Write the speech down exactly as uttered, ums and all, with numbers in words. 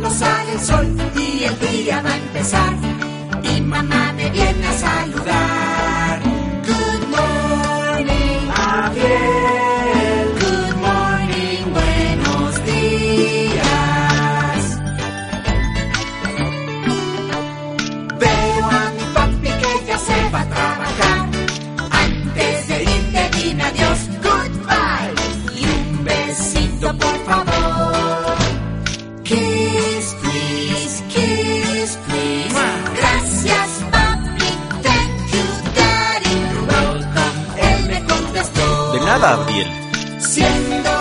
cuando sale el sol y el día va a empezar. Y mamá me viene a saludar. Good morning, Abiel. Good morning, buenos días. Veo a mi papi que ya se va a trabajar. Antes de irte dime adiós, goodbye. Y un besito por favor. Kiss, please, kiss, please. Gracias, papi, thank you, daddy. You're welcome, él me contestó. De nada, Abiel. Siendo